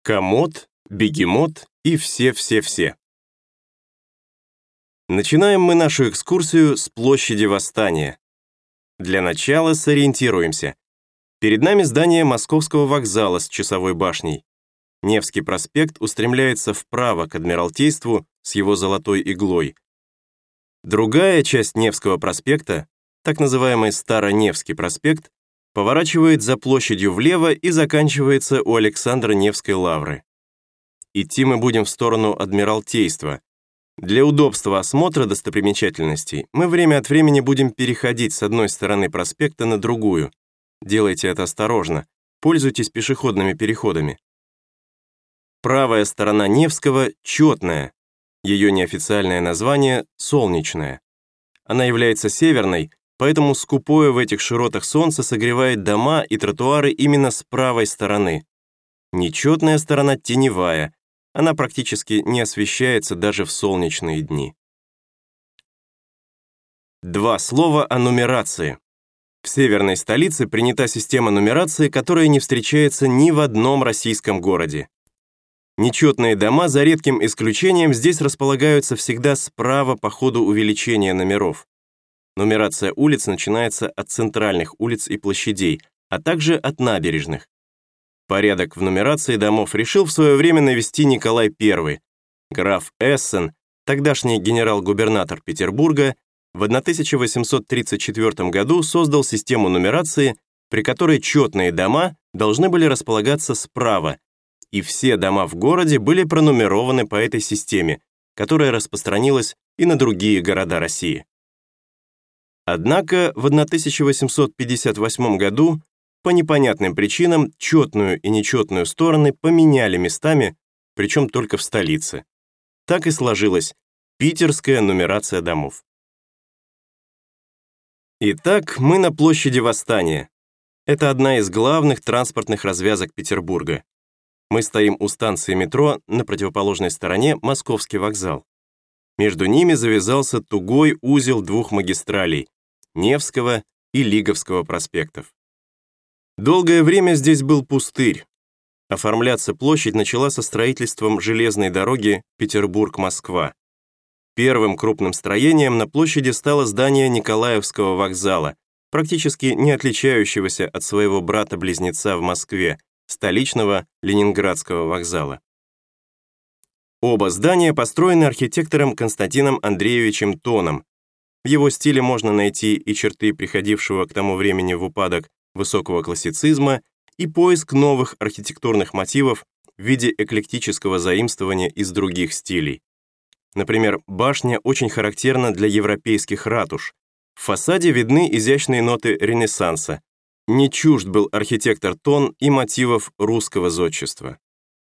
Комод, бегемот и все-все-все. Начинаем мы нашу экскурсию с площади Восстания. Для начала сориентируемся. Перед нами здание Московского вокзала с часовой башней. Невский проспект устремляется вправо к Адмиралтейству с его золотой иглой. Другая часть Невского проспекта, так называемый Староневский проспект, поворачивает за площадью влево и заканчивается у Александра Невской лавры. Идти мы будем в сторону Адмиралтейства. Для удобства осмотра достопримечательностей мы время от времени будем переходить с одной стороны проспекта на другую. Делайте это осторожно, пользуйтесь пешеходными переходами. Правая сторона Невского четная, ее неофициальное название – Солнечная. Она является северной, поэтому скупое в этих широтах солнце согревает дома и тротуары именно с правой стороны. Нечетная сторона теневая, она практически не освещается даже в солнечные дни. Два слова о нумерации. В северной столице принята система нумерации, которая не встречается ни в одном российском городе. Нечетные дома, за редким исключением, здесь располагаются всегда справа по ходу увеличения номеров. Нумерация улиц начинается от центральных улиц и площадей, а также от набережных. Порядок в нумерации домов решил в свое время навести Николай I. Граф Эссен, тогдашний генерал-губернатор Петербурга, в 1834 году создал систему нумерации, при которой четные дома должны были располагаться справа, и все дома в городе были пронумерованы по этой системе, которая распространилась и на другие города России. Однако в 1858 году по непонятным причинам четную и нечетную стороны поменяли местами, причем только в столице. Так и сложилась питерская нумерация домов. Итак, мы на площади Восстания. Это одна из главных транспортных развязок Петербурга. Мы стоим у станции метро, на противоположной стороне Московский вокзал. Между ними завязался тугой узел двух магистралей – Невского и Лиговского проспектов. Долгое время здесь был пустырь. Оформляться площадь начала со строительством железной дороги Петербург-Москва. Первым крупным строением на площади стало здание Николаевского вокзала, практически не отличающегося от своего брата-близнеца в Москве, столичного Ленинградского вокзала. Оба здания построены архитектором Константином Андреевичем Тоном. В его стиле можно найти и черты приходившего к тому времени в упадок высокого классицизма, и поиск новых архитектурных мотивов в виде эклектического заимствования из других стилей. Например, башня очень характерна для европейских ратуш. В фасаде видны изящные ноты Ренессанса. Не чужд был архитектор Тон и мотивов русского зодчества.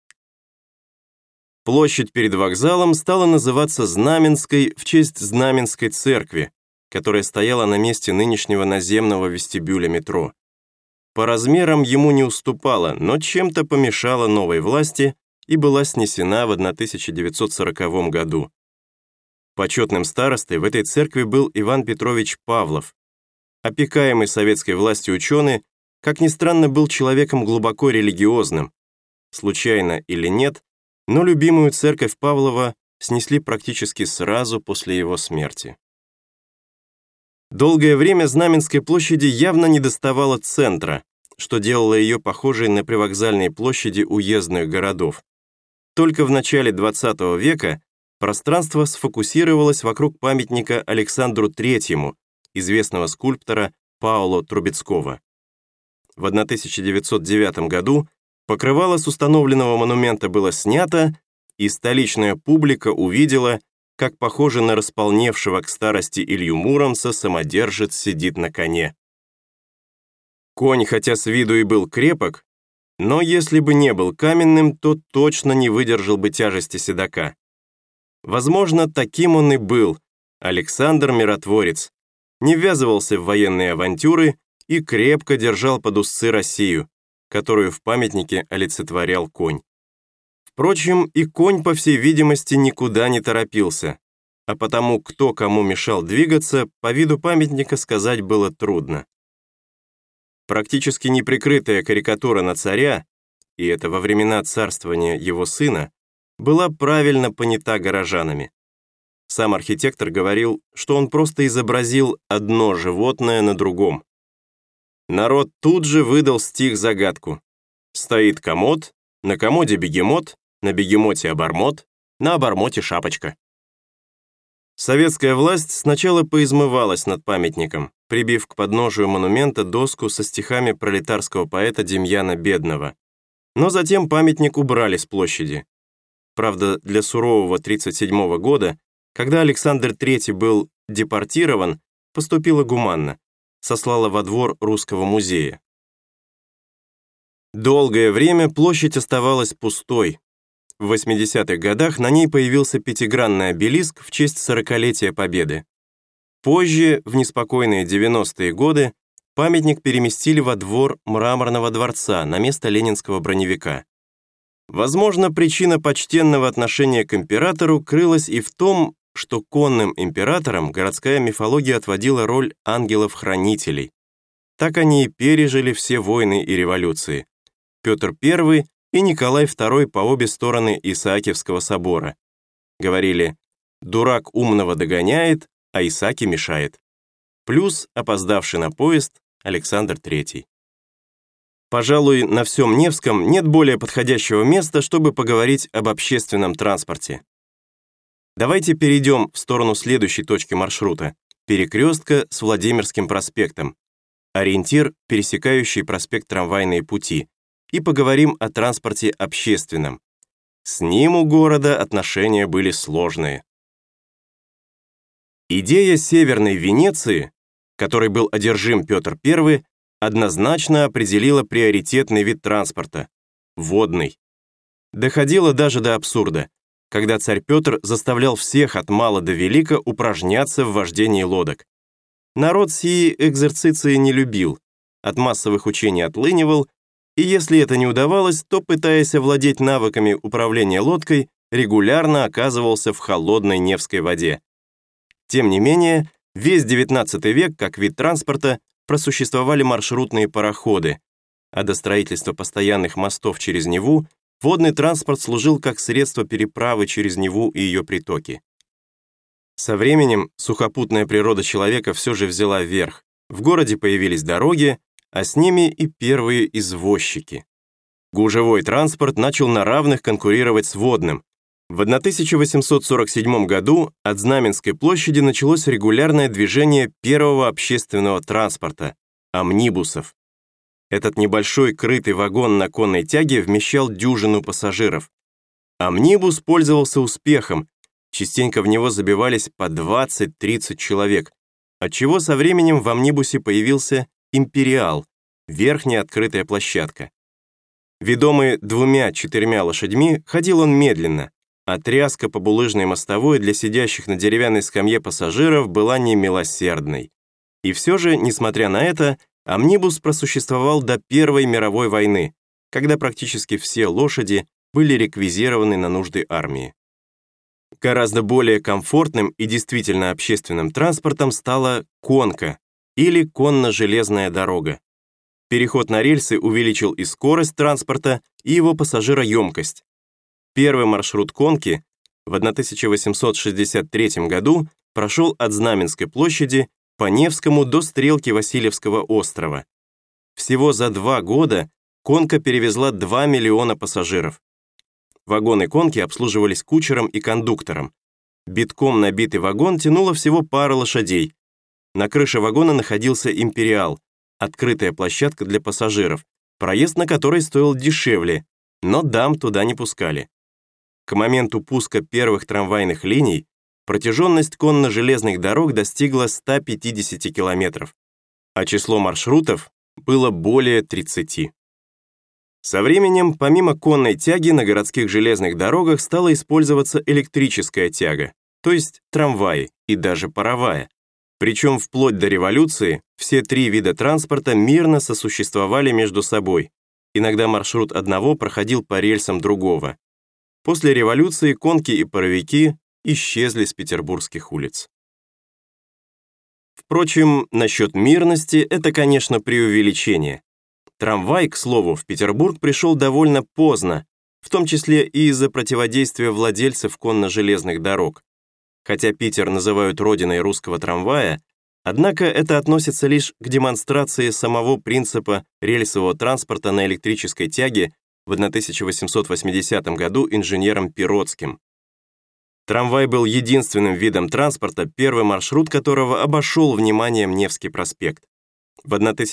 Площадь перед вокзалом стала называться Знаменской в честь Знаменской церкви, которая стояла на месте нынешнего наземного вестибюля метро. По размерам ему не уступала, но чем-то помешала новой власти и была снесена в 1940 году. Почетным старостой в этой церкви был Иван Петрович Павлов. Опекаемый советской властью ученый, как ни странно, был человеком глубоко религиозным. Случайно или нет, но любимую церковь Павлова снесли практически сразу после его смерти. Долгое время Знаменской площади явно недоставало центра, что делало ее похожей на привокзальные площади уездных городов. Только в начале XX века пространство сфокусировалось вокруг памятника Александру Третьему, известного скульптора Паоло Трубецкого. В 1909 году покрывало с установленного монумента было снято, и столичная публика увидела, как похоже на располневшего к старости Илью Муромца самодержец сидит на коне. Конь, хотя с виду и был крепок, но если бы не был каменным, то точно не выдержал бы тяжести седока. Возможно, таким он и был, Александр Миротворец, не ввязывался в военные авантюры и крепко держал под уздцы Россию, которую в памятнике олицетворял конь. Впрочем, и конь, по всей видимости, никуда не торопился, а потому, кто кому мешал двигаться, по виду памятника сказать было трудно. Практически неприкрытая карикатура на царя и это во времена царствования его сына, была правильно понята горожанами. Сам архитектор говорил, что он просто изобразил одно животное на другом. Народ тут же выдал стих-загадку. Стоит комод, на комоде бегемот, на бегемоте обормот, на обормоте шапочка. Советская власть сначала поизмывалась над памятником, прибив к подножию монумента доску со стихами пролетарского поэта Демьяна Бедного. Но затем памятник убрали с площади. Правда, для сурового 1937 года, когда Александр III был депортирован, поступила гуманно, сослала во двор Русского музея. Долгое время площадь оставалась пустой. В 80-х годах на ней появился пятигранный обелиск в честь 40-летия Победы. Позже, в неспокойные 90-е годы, памятник переместили во двор Мраморного дворца на место ленинского броневика. Возможно, причина почтенного отношения к императору крылась и в том, что конным императорам городская мифология отводила роль ангелов-хранителей. Так они и пережили все войны и революции. Петр I и Николай II по обе стороны Исаакиевского собора. Говорили: «Дурак умного догоняет, а Исааки мешает». Плюс опоздавший на поезд Александр III. Пожалуй, на всем Невском нет более подходящего места, чтобы поговорить об общественном транспорте. Давайте перейдем в сторону следующей точки маршрута – перекрестка с Владимирским проспектом, ориентир, пересекающий проспект Трамвайные пути, и поговорим о транспорте общественном. С ним у города отношения были сложные. Идея Северной Венеции, которой был одержим Петр I, однозначно определила приоритетный вид транспорта – водный. Доходило даже до абсурда, когда царь Петр заставлял всех от мала до велика упражняться в вождении лодок. Народ сии экзерциции не любил, от массовых учений отлынивал, и если это не удавалось, то, пытаясь овладеть навыками управления лодкой, регулярно оказывался в холодной Невской воде. Тем не менее, весь XIX век, как вид транспорта, просуществовали маршрутные пароходы, а до строительства постоянных мостов через Неву водный транспорт служил как средство переправы через Неву и ее притоки. Со временем сухопутная природа человека все же взяла верх. В городе появились дороги, а с ними и первые извозчики. Гужевой транспорт начал на равных конкурировать с водным. В 1847 году от Знаменской площади началось регулярное движение первого общественного транспорта – амнибусов. Этот небольшой крытый вагон на конной тяге вмещал дюжину пассажиров. Амнибус пользовался успехом, частенько в него забивались по 20-30 человек, отчего со временем в амнибусе появился «Империал» — верхняя открытая площадка. Ведомый 2-4 лошадьми, ходил он медленно, а тряска по булыжной мостовой для сидящих на деревянной скамье пассажиров была немилосердной. И все же, несмотря на это, амнибус просуществовал до Первой мировой войны, когда практически все лошади были реквизированы на нужды армии. Гораздо более комфортным и действительно общественным транспортом стала конка или конно-железная дорога. Переход на рельсы увеличил и скорость транспорта, и его пассажироемкость. Первый маршрут конки в 1863 году прошел от Знаменской площади по Невскому до стрелки Васильевского острова. Всего за 2 года конка перевезла 2 миллиона пассажиров. Вагоны конки обслуживались кучером и кондуктором. Битком набитый вагон тянуло всего пара лошадей. На крыше вагона находился «Империал», открытая площадка для пассажиров, проезд на которой стоил дешевле, но дам туда не пускали. К моменту пуска первых трамвайных линий протяженность конно-железных дорог достигла 150 километров, а число маршрутов было более 30. Со временем, помимо конной тяги, на городских железных дорогах стала использоваться электрическая тяга, то есть трамваи и даже паровая. Причем вплоть до революции все 3 вида транспорта мирно сосуществовали между собой. Иногда маршрут одного проходил по рельсам другого. После революции конки и паровики исчезли с петербургских улиц. Впрочем, насчет мирности это, конечно, преувеличение. Трамвай, к слову, в Петербург пришел довольно поздно, в том числе и из-за противодействия владельцев конно-железных дорог. Хотя Питер называют родиной русского трамвая, однако это относится лишь к демонстрации самого принципа рельсового транспорта на электрической тяге в 1880 году инженером Пиротским. Трамвай был единственным видом транспорта, первый маршрут которого обошел вниманием Невский проспект. В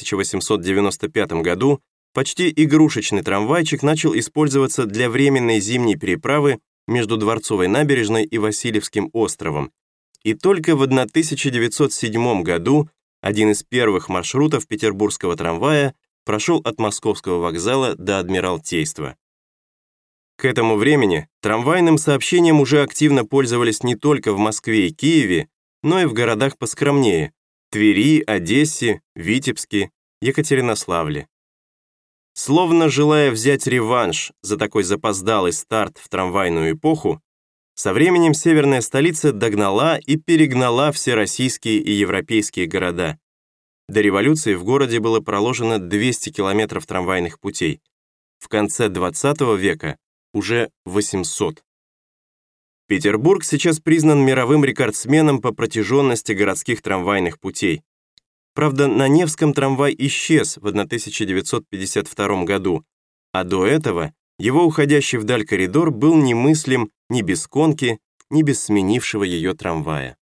1895 году почти игрушечный трамвайчик начал использоваться для временной зимней переправы между Дворцовой набережной и Васильевским островом. И только в 1907 году один из первых маршрутов петербургского трамвая прошел от Московского вокзала до Адмиралтейства. К этому времени трамвайным сообщением уже активно пользовались не только в Москве и Киеве, но и в городах поскромнее – Твери, Одессе, Витебске, Екатеринославле. Словно желая взять реванш за такой запоздалый старт в трамвайную эпоху, со временем северная столица догнала и перегнала все российские и европейские города. До революции в городе было проложено 200 километров трамвайных путей. В конце 20 века уже 800. Петербург сейчас признан мировым рекордсменом по протяженности городских трамвайных путей. Правда, на Невском трамвай исчез в 1952 году, а до этого его уходящий вдаль коридор был немыслим ни без конки, ни без сменившего ее трамвая.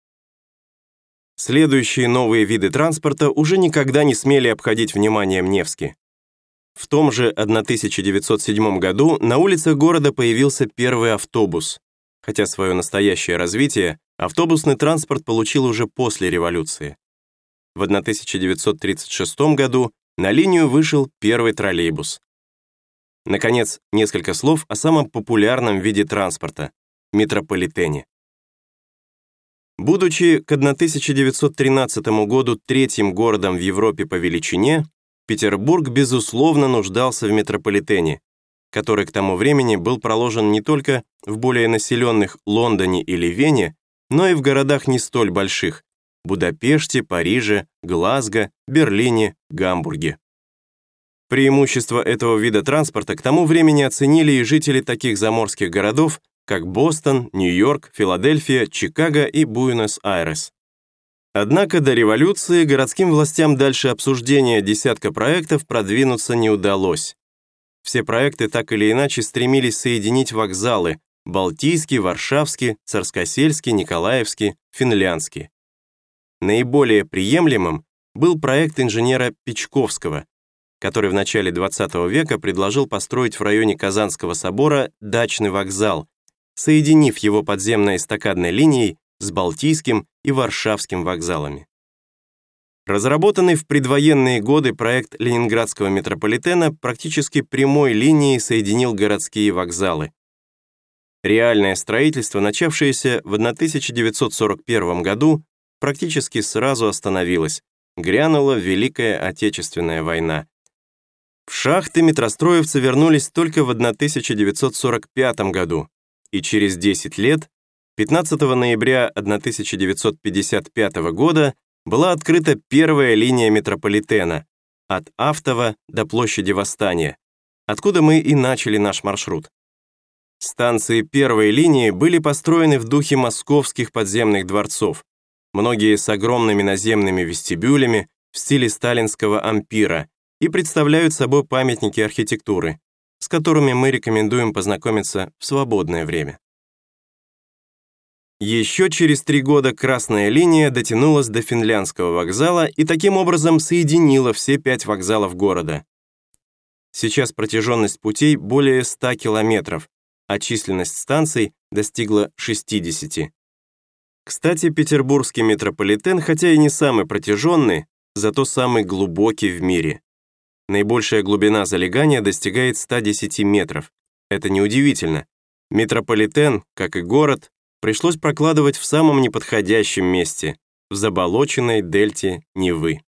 Следующие новые виды транспорта уже никогда не смели обходить вниманием Невский. В том же 1907 году на улицах города появился первый автобус, хотя свое настоящее развитие автобусный транспорт получил уже после революции. В 1936 году на линию вышел первый троллейбус. Наконец, несколько слов о самом популярном виде транспорта – метрополитене. Будучи к 1913 году третьим городом в Европе по величине, Петербург, безусловно, нуждался в метрополитене, который к тому времени был проложен не только в более населенных Лондоне или Вене, но и в городах не столь больших – Будапеште, Париже, Глазго, Берлине, Гамбурге. Преимущество этого вида транспорта к тому времени оценили и жители таких заморских городов, как Бостон, Нью-Йорк, Филадельфия, Чикаго и Буэнос-Айрес. Однако до революции городским властям дальше обсуждения десятка проектов продвинуться не удалось. Все проекты так или иначе стремились соединить вокзалы – Балтийский, Варшавский, Царскосельский, Николаевский, Финляндский. Наиболее приемлемым был проект инженера Печковского, который в начале XX века предложил построить в районе Казанского собора дачный вокзал, соединив его подземной эстакадной линией с Балтийским и Варшавским вокзалами. Разработанный в предвоенные годы проект Ленинградского метрополитена практически прямой линией соединил городские вокзалы. Реальное строительство, начавшееся в 1941 году, практически сразу остановилось, грянула Великая Отечественная война. В шахты метростроевцы вернулись только в 1945 году, и через 10 лет, 15 ноября 1955 года, была открыта первая линия метрополитена от Автова до площади Восстания, откуда мы и начали наш маршрут. Станции первой линии были построены в духе московских подземных дворцов, многие с огромными наземными вестибюлями в стиле сталинского ампира, и представляют собой памятники архитектуры, с которыми мы рекомендуем познакомиться в свободное время. Еще через 3 года красная линия дотянулась до Финляндского вокзала и таким образом соединила все 5 вокзалов города. Сейчас протяженность путей более 100 километров, а численность станций достигла 60. Кстати, петербургский метрополитен, хотя и не самый протяженный, зато самый глубокий в мире. Наибольшая глубина залегания достигает 110 метров. Это неудивительно. Метрополитен, как и город, пришлось прокладывать в самом неподходящем месте, в заболоченной дельте Невы.